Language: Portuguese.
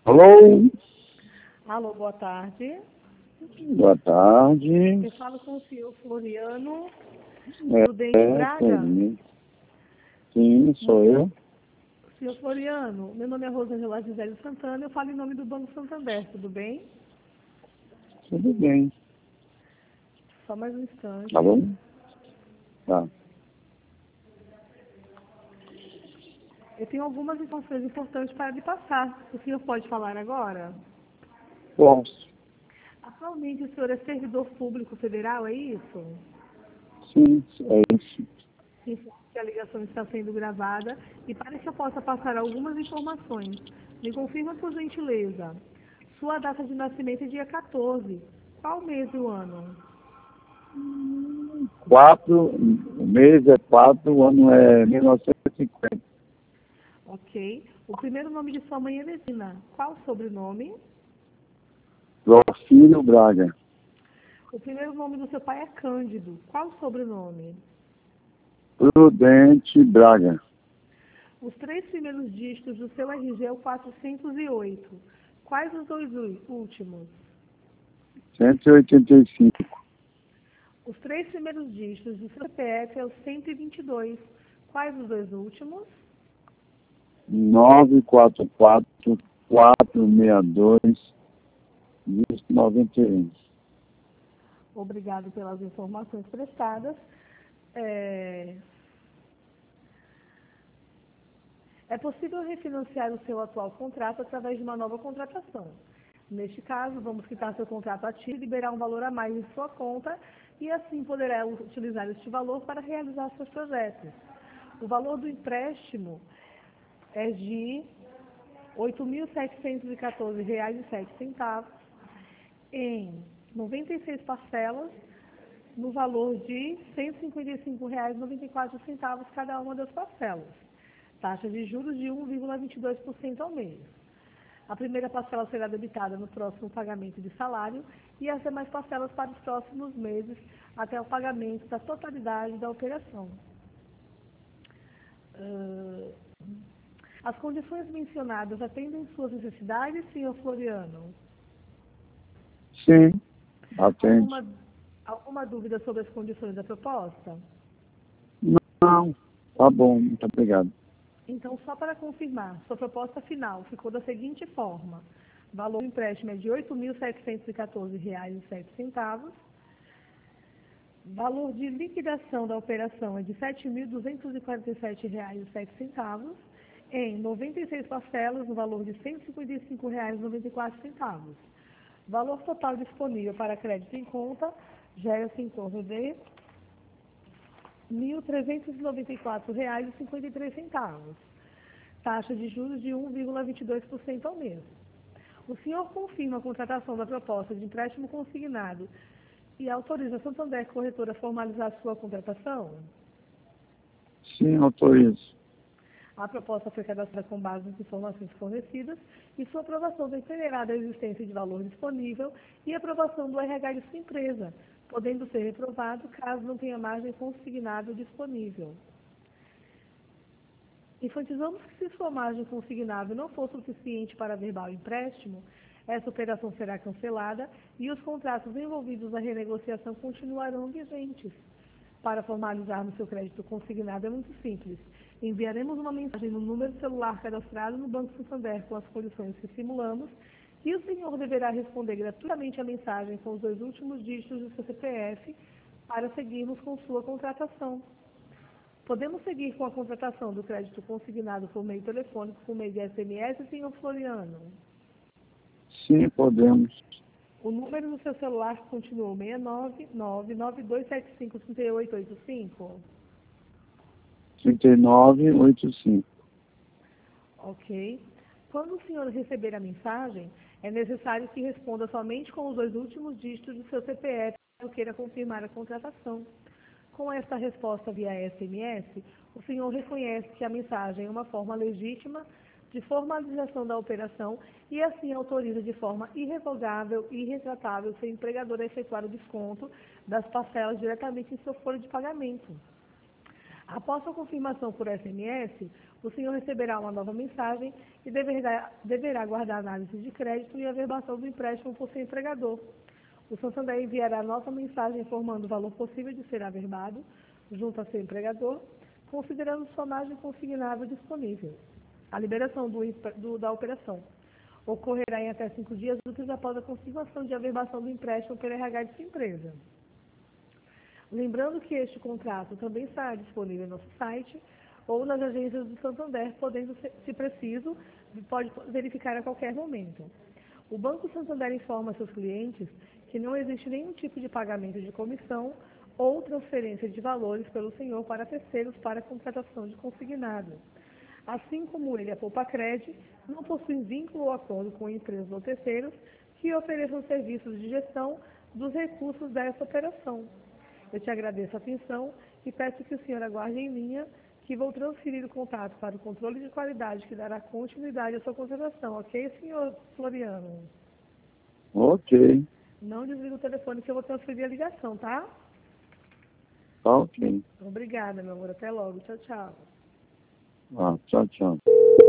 Alô? Alô, boa tarde. Boa tarde. Eu falo com o senhor Floriano Prudente Braga. Sim, sou eu. Senhor Floriano, meu nome é Rosângela Gisele Santana, eu falo em nome do Banco Santander, tudo bem? Tudo bem. Só mais um instante. Tá bom? Tá. Eu tenho algumas informações importantes para lhe passar. O senhor pode falar agora? Posso? Atualmente o senhor é servidor público federal, é isso? Sim, é isso. Informo que a ligação está sendo gravada e para que eu possa passar algumas informações, me confirma por gentileza. Sua data de nascimento é dia 14. Qual mês do ano? 4, o mês é 4, o ano é 1950. Ok. O primeiro nome de sua mãe é Lesina. Qual o sobrenome? Porfírio Braga. O primeiro nome do seu pai é Cândido. Qual o sobrenome? Prudente Braga. Os três primeiros dígitos do seu RG é o 408. Quais os dois últimos? 185. Os três primeiros dígitos do seu CPF é o 122. Quais os dois últimos? 944 462 91. Obrigado pelas informações prestadas. É possível refinanciar o seu atual contrato através de uma nova contratação. Neste caso, vamos quitar seu contrato ativo e liberar um valor a mais em sua conta e assim poderá utilizar este valor para realizar seus projetos. O valor do empréstimo é de R$ 8.714,07 em 96 parcelas, no valor de R$ 155,94 cada uma das parcelas. Taxa de juros de 1,22% ao mês. A primeira parcela será debitada no próximo pagamento de salário e as demais parcelas para os próximos meses até o pagamento da totalidade da operação. As condições mencionadas atendem suas necessidades, senhor Floriano? Sim, atende. Alguma dúvida sobre as condições da proposta? Não, tá bom, muito obrigado. Então, só para confirmar, sua proposta final ficou da seguinte forma. O valor do empréstimo é de R$ 8.714,07. Valor de liquidação da operação é de R$ 7.247,07 em 96 parcelas, no valor de R$ 155,94. Valor total disponível para crédito em conta gera-se em torno de R$ 1.394,53. Taxa de juros de 1,22% ao mês. O senhor confirma a contratação da proposta de empréstimo consignado e autoriza a Santander Corretora a formalizar sua contratação? Sim, autorizo. A proposta foi cadastrada com base nas informações fornecidas e sua aprovação dependerá da existência de valor disponível e aprovação do RH de sua empresa, podendo ser reprovado caso não tenha margem consignada disponível. Enfatizamos que se sua margem consignável não for suficiente para averbar o empréstimo, essa operação será cancelada e os contratos envolvidos na renegociação continuarão vigentes. Para formalizarmos seu crédito consignado é muito simples. Enviaremos uma mensagem no número celular cadastrado no Banco Santander com as condições que simulamos e o senhor deverá responder gratuitamente a mensagem com os dois últimos dígitos do seu CPF para seguirmos com sua contratação. Podemos seguir com a contratação do crédito consignado por meio telefônico, por meio de SMS, senhor Floriano? Sim, podemos. O número do seu celular continua 69992753885? 3985. Ok. Quando o senhor receber a mensagem, é necessário que responda somente com os dois últimos dígitos do seu CPF, caso queira confirmar a contratação. Com esta resposta via SMS, o senhor reconhece que a mensagem é uma forma legítima de formalização da operação e assim autoriza de forma irrevogável e irretratável seu empregador a efetuar o desconto das parcelas diretamente em sua folha de pagamento. Após a confirmação por SMS, o senhor receberá uma nova mensagem e deverá guardar análise de crédito e averbação do empréstimo por seu empregador. O Santander enviará nova mensagem informando o valor possível de ser averbado junto a seu empregador, considerando sua margem consignável disponível. A liberação da operação ocorrerá em até 5 dias úteis após a confirmação de averbação do empréstimo pelo RH de sua empresa. Lembrando que este contrato também estará disponível em nosso site ou nas agências do Santander, podendo, se preciso, pode verificar a qualquer momento. O Banco Santander informa seus clientes que não existe nenhum tipo de pagamento de comissão ou transferência de valores pelo senhor para terceiros para contratação de consignado. Assim como ele, a Poupacred, não possui vínculo ou acordo com empresas ou terceiros que ofereçam serviços de gestão dos recursos dessa operação. Eu te agradeço a atenção e peço que o senhor aguarde em linha, que vou transferir o contato para o controle de qualidade que dará continuidade à sua contratação, ok, senhor Floriano? Ok, Não desliga o telefone que eu vou transferir a ligação, tá? tá ok. Obrigada, meu amor. Até logo. Tchau, tchau. Tchau, tchau.